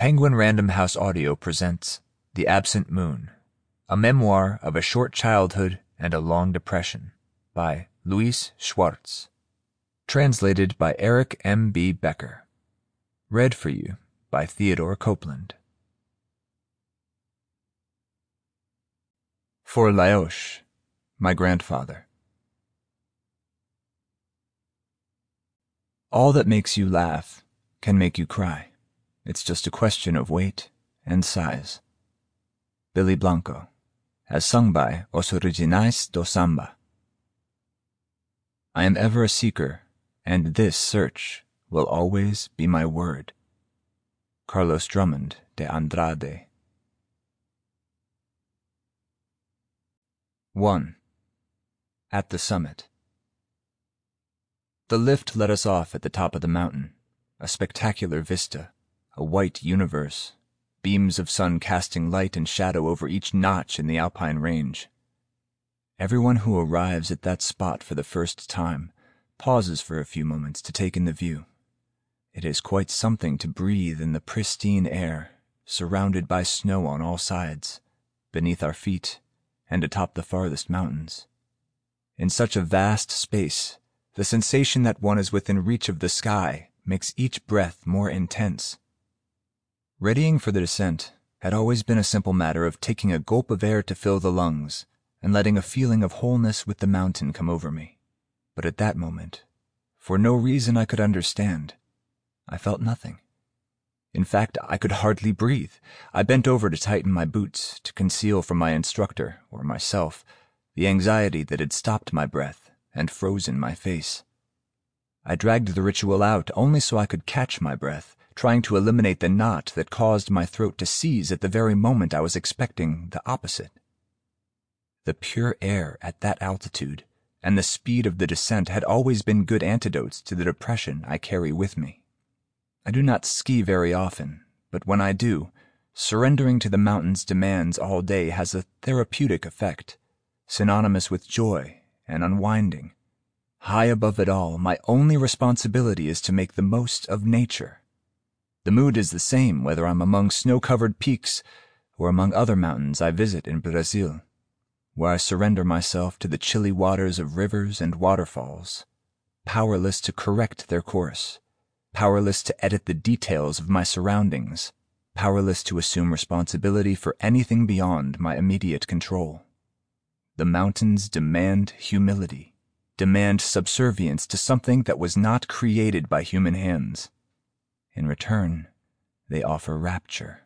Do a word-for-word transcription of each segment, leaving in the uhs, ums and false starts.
Penguin Random House Audio presents The Absent Moon, a memoir of a short childhood and a long depression, by Luis Schwartz. Translated by Eric M B Becker. Read for you by Theodore Copeland. For Laosh, my grandfather. All that makes you laugh can make you cry. It's just a question of weight and size. Billy Blanco, as sung by Os Originais do Samba. I am ever a seeker, and this search will always be my word. Carlos Drummond de Andrade. one. At the summit. The lift let us off at the top of the mountain, a spectacular vista. A white universe, beams of sun casting light and shadow over each notch in the alpine range. Everyone who arrives at that spot for the first time pauses for a few moments to take in the view. It is quite something to breathe in the pristine air, surrounded by snow on all sides, beneath our feet, and atop the farthest mountains. In such a vast space, the sensation that one is within reach of the sky makes each breath more intense. Readying for the descent had always been a simple matter of taking a gulp of air to fill the lungs and letting a feeling of wholeness with the mountain come over me. But at that moment, for no reason I could understand, I felt nothing. In fact, I could hardly breathe. I bent over to tighten my boots to conceal from my instructor, or myself, the anxiety that had stopped my breath and frozen my face. I dragged the ritual out only so I could catch my breath, trying to eliminate the knot that caused my throat to seize at the very moment I was expecting the opposite. The pure air at that altitude and the speed of the descent had always been good antidotes to the depression I carry with me. I do not ski very often, but when I do, surrendering to the mountain's demands all day has a therapeutic effect, synonymous with joy and unwinding. High above it all, my only responsibility is to make the most of nature. The mood is the same whether I'm among snow-covered peaks or among other mountains I visit in Brazil, where I surrender myself to the chilly waters of rivers and waterfalls, powerless to correct their course, powerless to edit the details of my surroundings, powerless to assume responsibility for anything beyond my immediate control. The mountains demand humility, demand subservience to something that was not created by human hands. In return, they offer rapture.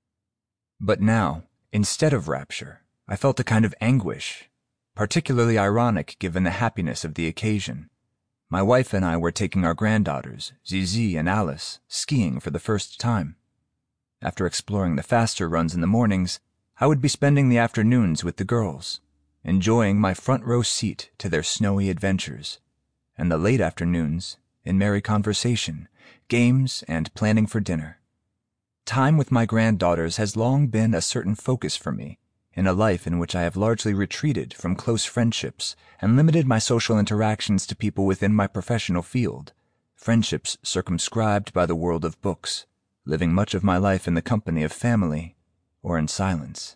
But now, instead of rapture, I felt a kind of anguish, particularly ironic given the happiness of the occasion. My wife and I were taking our granddaughters, Zizi and Alice, skiing for the first time. After exploring the faster runs in the mornings, I would be spending the afternoons with the girls, enjoying my front row seat to their snowy adventures, and the late afternoons in merry conversation, games, and planning for dinner. Time with my granddaughters has long been a certain focus for me, in a life in which I have largely retreated from close friendships and limited my social interactions to people within my professional field, friendships circumscribed by the world of books, living much of my life in the company of family or in silence.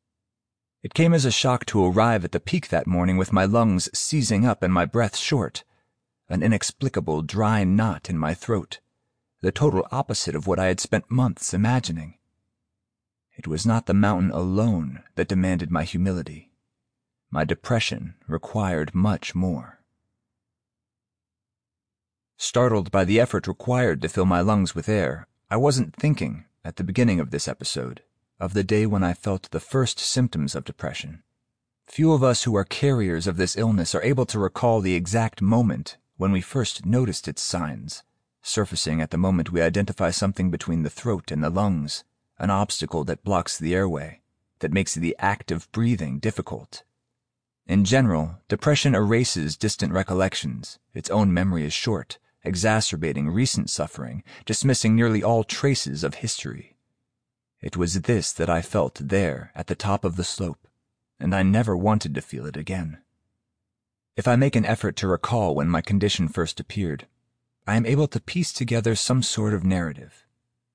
It came as a shock to arrive at the peak that morning with my lungs seizing up and my breath short, an inexplicable dry knot in my throat, the total opposite of what I had spent months imagining. It was not the mountain alone that demanded my humility. My depression required much more. Startled by the effort required to fill my lungs with air, I wasn't thinking, at the beginning of this episode, of the day when I felt the first symptoms of depression. Few of us who are carriers of this illness are able to recall the exact moment when we first noticed its signs, surfacing at the moment we identify something between the throat and the lungs, an obstacle that blocks the airway, that makes the act of breathing difficult. In general, depression erases distant recollections. Its own memory is short, exacerbating recent suffering, dismissing nearly all traces of history. It was this that I felt there at the top of the slope, and I never wanted to feel it again. If I make an effort to recall when my condition first appeared, I am able to piece together some sort of narrative.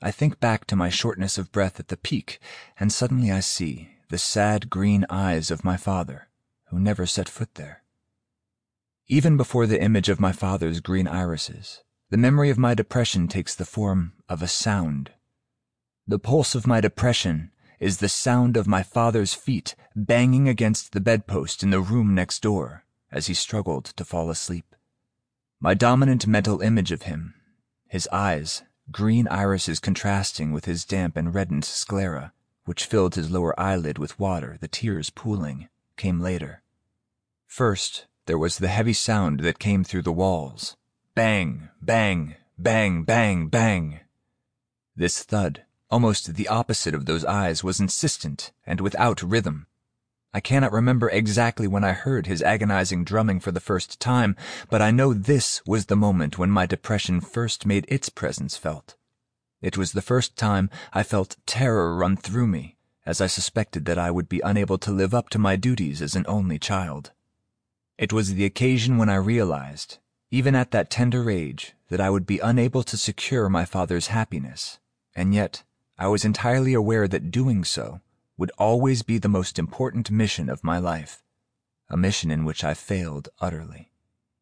I think back to my shortness of breath at the peak, and suddenly I see the sad green eyes of my father, who never set foot there. Even before the image of my father's green irises, the memory of my depression takes the form of a sound. The pulse of my depression is the sound of my father's feet banging against the bedpost in the room next door as he struggled to fall asleep. My dominant mental image of him, his eyes, green irises contrasting with his damp and reddened sclera, which filled his lower eyelid with water, the tears pooling, came later. First, there was the heavy sound that came through the walls. Bang, bang, bang, bang, bang. This thud, almost the opposite of those eyes, was insistent and without rhythm. I cannot remember exactly when I heard his agonizing drumming for the first time, but I know this was the moment when my depression first made its presence felt. It was the first time I felt terror run through me, as I suspected that I would be unable to live up to my duties as an only child. It was the occasion when I realized, even at that tender age, that I would be unable to secure my father's happiness, and yet I was entirely aware that doing so would always be the most important mission of my life, a mission in which I failed utterly.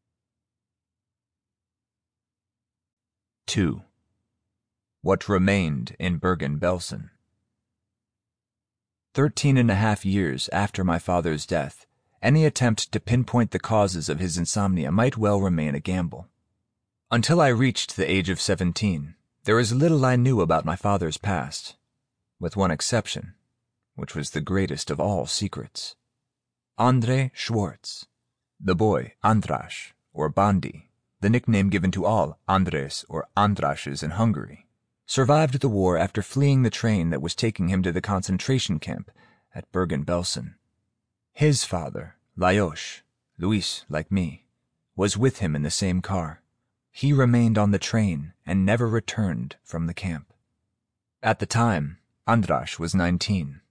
two. What remained in Bergen-Belsen. Thirteen and a half years after my father's death, any attempt to pinpoint the causes of his insomnia might well remain a gamble. Until I reached the age of seventeen, there was little I knew about my father's past, with one exception, which was the greatest of all secrets. André Schwartz, the boy Andras, or Bandi, the nickname given to all Andres or Andrashes in Hungary, survived the war after fleeing the train that was taking him to the concentration camp at Bergen-Belsen. His father, Lajos, Luis like me, was with him in the same car. He remained on the train and never returned from the camp. At the time, Andras was nineteen.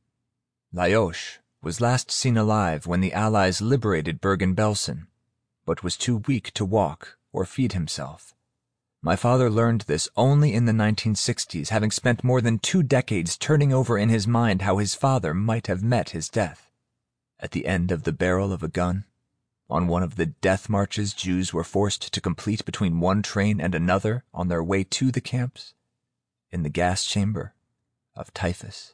Lajos was last seen alive when the Allies liberated Bergen-Belsen, but was too weak to walk or feed himself. My father learned this only in the nineteen sixties, having spent more than two decades turning over in his mind how his father might have met his death. At the end of the barrel of a gun, on one of the death marches Jews were forced to complete between one train and another on their way to the camps, in the gas chamber of typhus.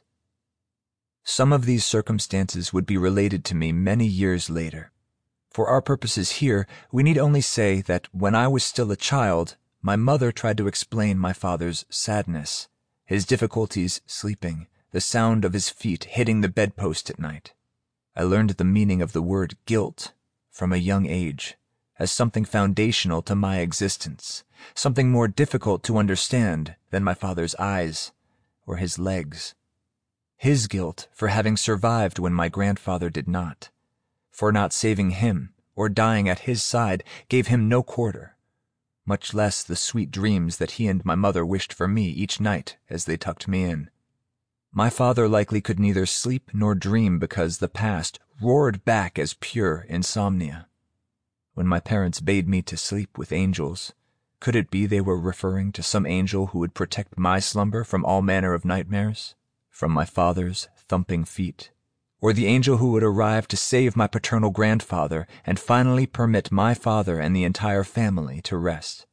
Some of these circumstances would be related to me many years later. For our purposes here, we need only say that when I was still a child, my mother tried to explain my father's sadness, his difficulties sleeping, the sound of his feet hitting the bedpost at night. I learned the meaning of the word guilt from a young age as something foundational to my existence, something more difficult to understand than my father's eyes or his legs. His guilt for having survived when my grandfather did not, for not saving him or dying at his side, gave him no quarter, much less the sweet dreams that he and my mother wished for me each night as they tucked me in. My father likely could neither sleep nor dream because the past roared back as pure insomnia. When my parents bade me to sleep with angels, could it be they were referring to some angel who would protect my slumber from all manner of nightmares, from my father's thumping feet, or the angel who would arrive to save my paternal grandfather and finally permit my father and the entire family to rest?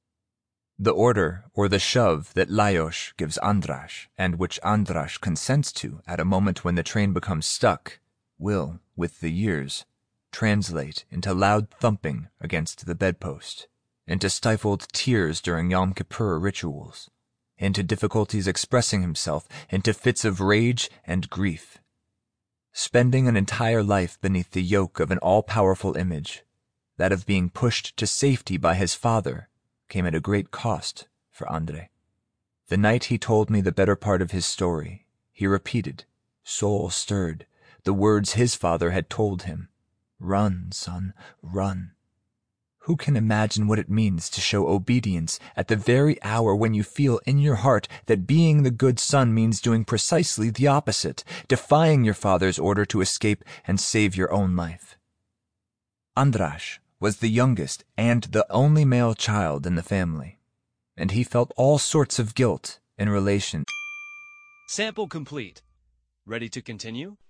The order or the shove that Lajos gives Andras, and which Andras consents to at a moment when the train becomes stuck, will, with the years, translate into loud thumping against the bedpost, into stifled tears during Yom Kippur rituals, into difficulties expressing himself, into fits of rage and grief. Spending an entire life beneath the yoke of an all-powerful image, that of being pushed to safety by his father, came at a great cost for André. The night he told me the better part of his story, he repeated, soul-stirred, the words his father had told him. Run, son, run. Who can imagine what it means to show obedience at the very hour when you feel in your heart that being the good son means doing precisely the opposite, defying your father's order to escape and save your own life? Andras was the youngest and the only male child in the family, and he felt all sorts of guilt in relation. Sample complete. Ready to continue?